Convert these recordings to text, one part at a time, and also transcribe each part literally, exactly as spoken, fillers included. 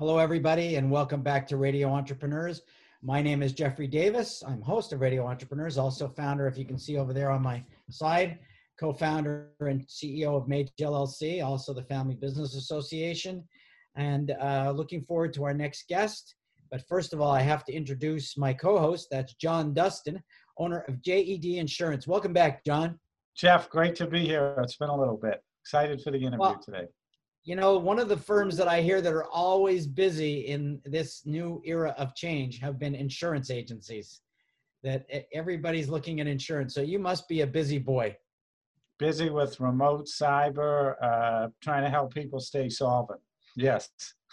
Hello, everybody, and welcome back to Radio Entrepreneurs. My name is Jeffrey Davis. I'm host of Radio Entrepreneurs, also founder, if you can see over there on my side, co-founder and C E O of Mage L L C, also the Family Business Association, and uh, looking forward to our next guest. But first of all, I have to introduce my co-host. That's John Dustin, owner of J E D Insurance. Welcome back, John. Jeff, great to be here. It's been a little bit. Excited for the interview well, today. You know, one of the firms that I hear that are always busy in this new era of change have been insurance agencies, that everybody's looking at insurance. So you must be a busy boy. Busy with remote cyber, uh, trying to help people stay solvent. Yes.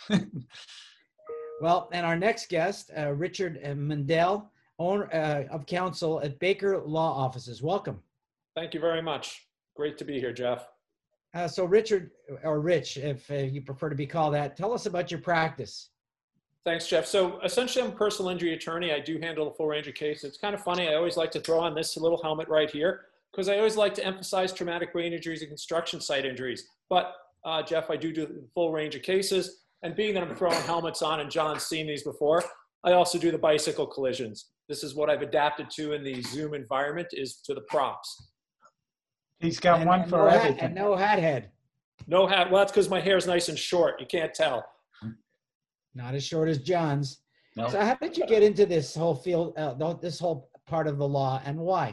Well, and our next guest, uh, Richard Mandel, owner uh, of counsel at Baker Law Offices. Welcome. Thank you very much. Great to be here, Jeff. Uh, so Richard, or Rich, if uh, you prefer to be called that, tell us about your practice. Thanks, Jeff. So essentially, I'm a personal injury attorney. I do handle a full range of cases. It's kind of funny. I always like to throw on this little helmet right here because I always like to emphasize traumatic brain injuries and construction site injuries. But uh, Jeff, I do do the full range of cases. And being that I'm throwing helmets on, and John's seen these before, I also do the bicycle collisions. This is what I've adapted to in the Zoom environment, is to the props. He's got and, one and for no everything. Hat, and no hat head. No hat. Well, that's because my hair is nice and short. You can't tell. Not as short as John's. No. So how did you get into this whole field, uh, this whole part of the law, and why?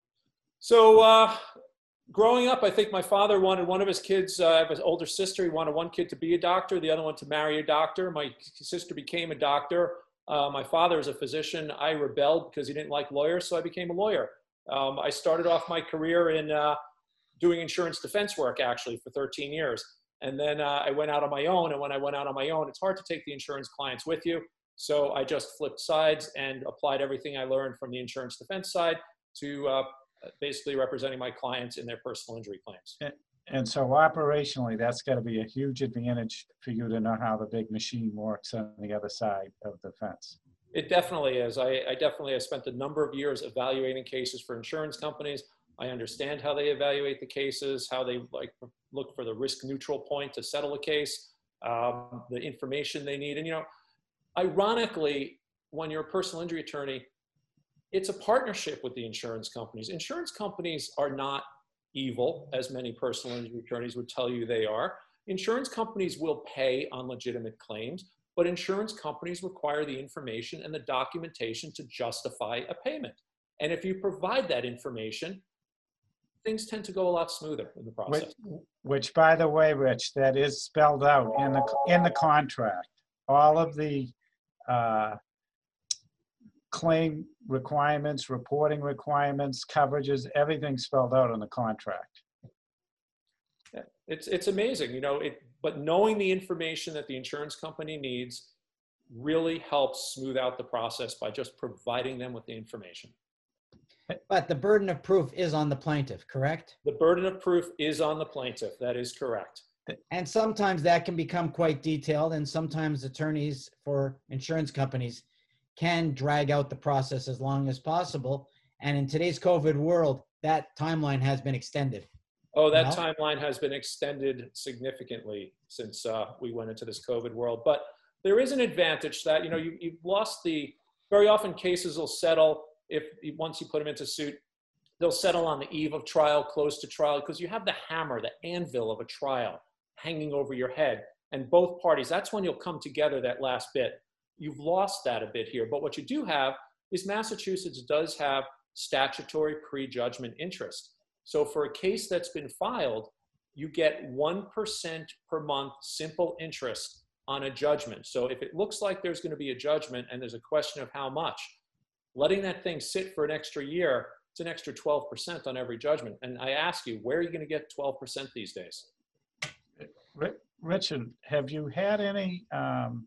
So uh, growing up, I think my father wanted one of his kids, uh, I have an older sister, he wanted one kid to be a doctor, the other one to marry a doctor. My sister became a doctor. Uh, my father is a physician. I rebelled because he didn't like lawyers, so I became a lawyer. Um, I started off my career in uh, doing insurance defense work, actually, for thirteen years. And then uh, I went out on my own. And when I went out on my own, it's hard to take the insurance clients with you. So I just flipped sides and applied everything I learned from the insurance defense side to uh, basically representing my clients in their personal injury claims. And, and so operationally, that's got to be a huge advantage for you to know how the big machine works on the other side of the fence. It definitely is. I, I definitely have spent a number of years evaluating cases for insurance companies. I understand how they evaluate the cases, how they like look for the risk neutral point to settle a case, um, the information they need. And, you know, ironically, when you're a personal injury attorney, it's a partnership with the insurance companies. Insurance companies are not evil, as many personal injury attorneys would tell you they are. Insurance companies will pay on legitimate claims, but insurance companies require the information and the documentation to justify a payment. And if you provide that information, things tend to go a lot smoother in the process. Which, which, by the way, Rich, that is spelled out in the in the contract. All of the uh, claim requirements, reporting requirements, coverages, everything's spelled out in the contract. Yeah, it's it's amazing, you know. It but knowing the information that the insurance company needs really helps smooth out the process by just providing them with the information. But the burden of proof is on the plaintiff, correct? The burden of proof is on the plaintiff. That is correct. And sometimes that can become quite detailed, and sometimes attorneys for insurance companies can drag out the process as long as possible. And in today's COVID world, that timeline has been extended. Oh, that No? timeline has been extended significantly since uh, we went into this COVID world. But there is an advantage that, you know, you, you've lost the, very often cases will settle if once you put them into suit, they'll settle on the eve of trial, close to trial, because you have the hammer, the anvil of a trial hanging over your head. And both parties, that's when you'll come together that last bit. You've lost that a bit here. But what you do have is Massachusetts does have statutory prejudgment interest. So for a case that's been filed, you get one percent per month simple interest on a judgment. So if it looks like there's going to be a judgment and there's a question of how much, letting that thing sit for an extra year, it's an extra twelve percent on every judgment. And I ask you, where are you going to get twelve percent these days? Richard, have you had any um,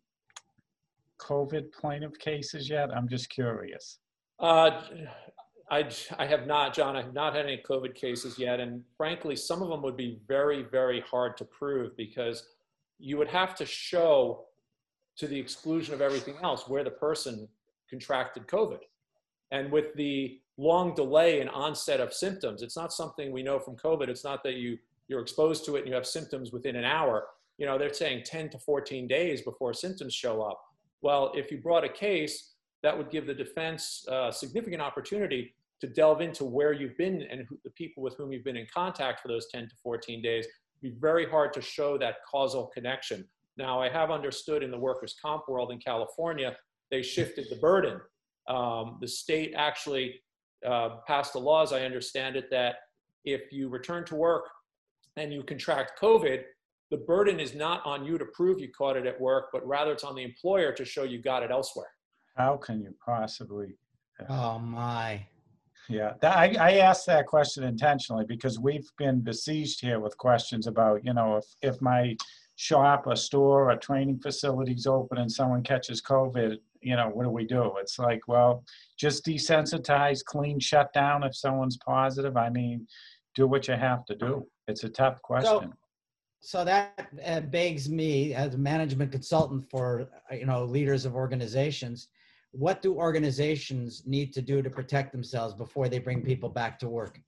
COVID plaintiff cases yet? I'm just curious. Uh, I, I have not, John. I have not had any COVID cases yet. And frankly, some of them would be very, very hard to prove because you would have to show, to the exclusion of everything else, where the person contracted COVID. And with the long delay in onset of symptoms, it's not something we know from COVID. It's not that you, you're exposed to it and you have symptoms within an hour. you know, they're saying ten to fourteen days before symptoms show up. Well, if you brought a case, that would give the defense uh, significant opportunity to delve into where you've been and who, the people with whom you've been in contact for those ten to fourteen days. It'd be very hard to show that causal connection. Now, I have understood in the workers' comp world in California, they shifted the burden. Um, the state actually uh, passed the laws, I understand it, that if you return to work and you contract COVID, the burden is not on you to prove you caught it at work, but rather it's on the employer to show you got it elsewhere. How can you possibly? Oh my. Yeah, that, I, I asked that question intentionally because we've been besieged here with questions about, you know, if, if my shop, a store, a training facility's open and someone catches COVID, you know, what do we do? It's like, well, just desensitize, clean, shut down if someone's positive. I mean, do what you have to do. It's a tough question. So, so that uh, begs me as a management consultant for, uh, you know, leaders of organizations. What do organizations need to do to protect themselves before they bring people back to work?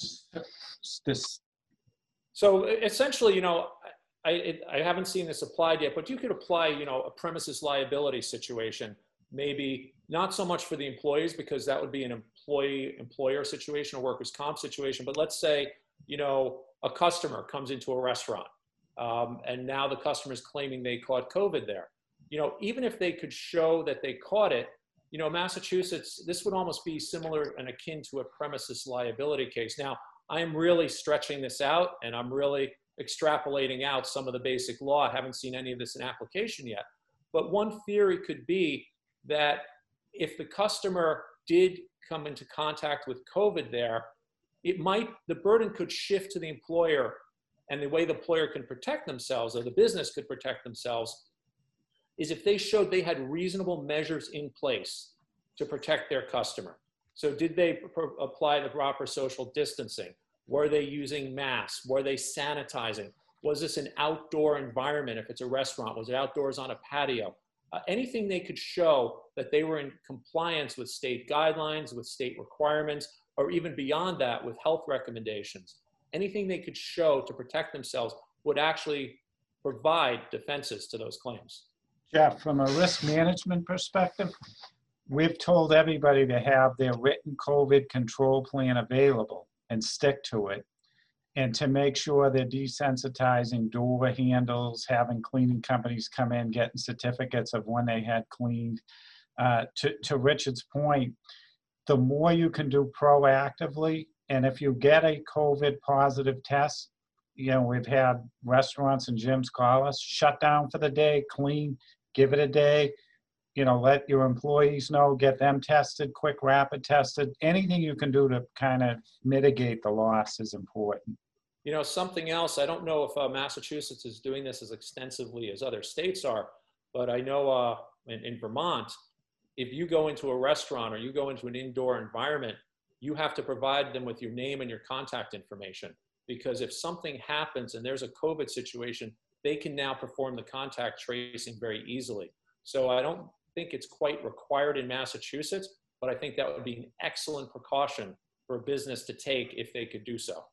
This. So essentially, you know, I, it, I haven't seen this applied yet, but you could apply, you know, a premises liability situation, maybe not so much for the employees because that would be an employee employer situation, a workers' comp situation. But let's say, you know, a customer comes into a restaurant um, and now the customer is claiming they caught COVID there. You know, even if they could show that they caught it, you know, Massachusetts, this would almost be similar and akin to a premises liability case. Now, I am really stretching this out and I'm really extrapolating out some of the basic law. I haven't seen any of this in application yet. But one theory could be that if the customer did come into contact with COVID there, it might, the burden could shift to the employer, and the way the employer can protect themselves or the business could protect themselves is if they showed they had reasonable measures in place to protect their customer. So did they apply the proper social distancing? Were they using masks? Were they sanitizing? Was this an outdoor environment? If it's a restaurant, was it outdoors on a patio? Uh, anything they could show that they were in compliance with state guidelines, with state requirements, or even beyond that with health recommendations. Anything they could show to protect themselves would actually provide defenses to those claims. Jeff, from a risk management perspective, we've told everybody to have their written COVID control plan available and stick to it, and to make sure they're desensitizing door handles, having cleaning companies come in, getting certificates of when they had cleaned. Uh, to, to Richard's point, the more you can do proactively, and if you get a COVID positive test, you know, we've had restaurants and gyms call us, shut down for the day, clean, give it a day, you know, let your employees know, get them tested, quick rapid tested. Anything you can do to kind of mitigate the loss is important. You know, something else, I don't know if uh, Massachusetts is doing this as extensively as other states are, but I know uh, in, in Vermont, if you go into a restaurant or you go into an indoor environment, you have to provide them with your name and your contact information. Because if something happens and there's a COVID situation, they can now perform the contact tracing very easily. So I don't think it's quite required in Massachusetts, but I think that would be an excellent precaution for a business to take if they could do so.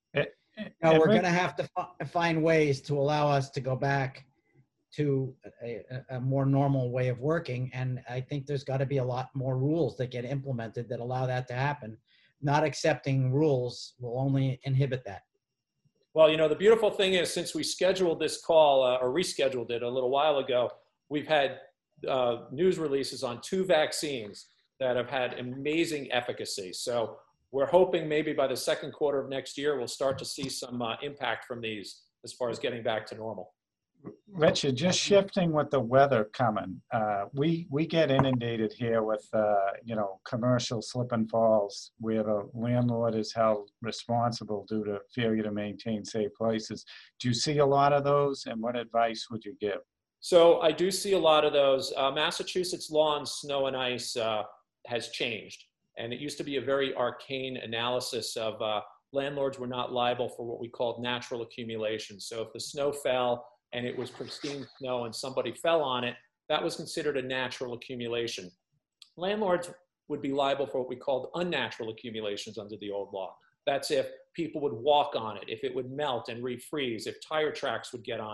Now, we're going to have to f- find ways to allow us to go back to a, a more normal way of working. And I think there's got to be a lot more rules that get implemented that allow that to happen. Not accepting rules will only inhibit that. Well, you know, the beautiful thing is since we scheduled this call uh, or rescheduled it a little while ago, we've had uh, news releases on two vaccines that have had amazing efficacy. So we're hoping maybe by the second quarter of next year, we'll start to see some uh, impact from these as far as getting back to normal. Richard, just shifting with the weather coming, uh, we we get inundated here with uh, you know, commercial slip and falls where the landlord is held responsible due to failure to maintain safe places. Do you see a lot of those, and what advice would you give? So I do see a lot of those. Uh, Massachusetts law on snow and ice uh, has changed, and it used to be a very arcane analysis of uh, landlords were not liable for what we called natural accumulation. So if the snow fell and it was pristine snow and somebody fell on it, that was considered a natural accumulation. Landlords would be liable for what we called unnatural accumulations under the old law. That's if people would walk on it, if it would melt and refreeze, if tire tracks would get on it.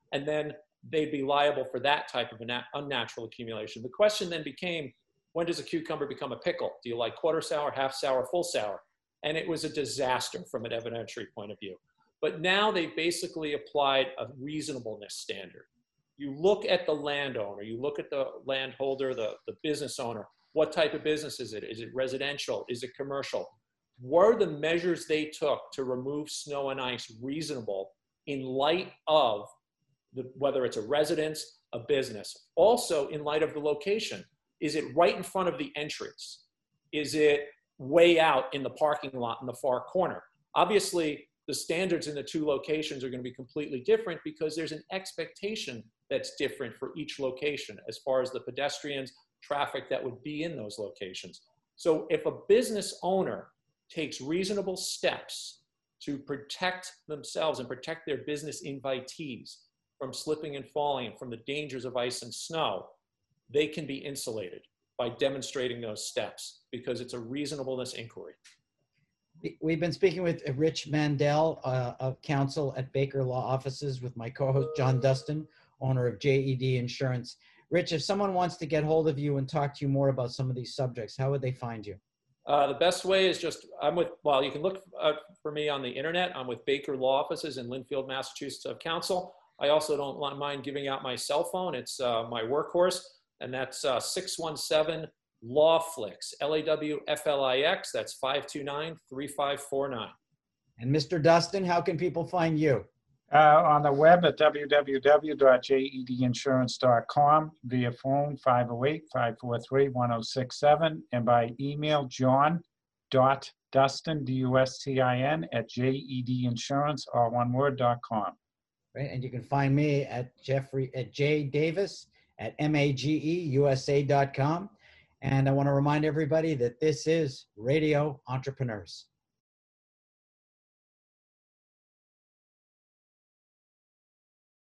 and then they'd be liable for that type of an unnatural accumulation. The question then became, when does a cucumber become a pickle? Do you like quarter sour, half sour, full sour? And it was a disaster from an evidentiary point of view. But now they basically applied a reasonableness standard. You look at the landowner, you look at the landholder, the, the business owner. What type of business is it? Is it residential? Is it commercial? Were the measures they took to remove snow and ice reasonable in light of the, whether it's a residence, a business? Also in light of the location. Is it right in front of the entrance? Is it way out in the parking lot in the far corner? Obviously, the standards in the two locations are going to be completely different because there's an expectation that's different for each location as far as the pedestrians, traffic that would be in those locations. So if a business owner takes reasonable steps to protect themselves and protect their business invitees from slipping and falling and from the dangers of ice and snow, they can be insulated by demonstrating those steps because it's a reasonableness inquiry. We've been speaking with Rich Mandel uh, of counsel at Baker Law Offices with my co-host John Dustin, owner of J E D Insurance. Rich, if someone wants to get hold of you and talk to you more about some of these subjects, how would they find you? Uh, the best way is just, I'm with, well, you can look uh, for me on the internet. I'm with Baker Law Offices in Lynnfield, Massachusetts of counsel. I also don't mind giving out my cell phone. It's uh, my workhorse, and that's uh, six one seven LawFlix, L A W F L I X. That's five two nine, three five four nine. And Mister Dustin, how can people find you? Uh, on the web at w w w dot j e d insurance dot com, via phone five oh eight, five four three, one oh six seven, and by email john dot dustin, D U S T I N, at j e d insurance, all one word, dot com. Right, and you can find me at Jeffrey at J Davis at M A G E U S A dot com. And I want to remind everybody that this is Radio Entrepreneurs.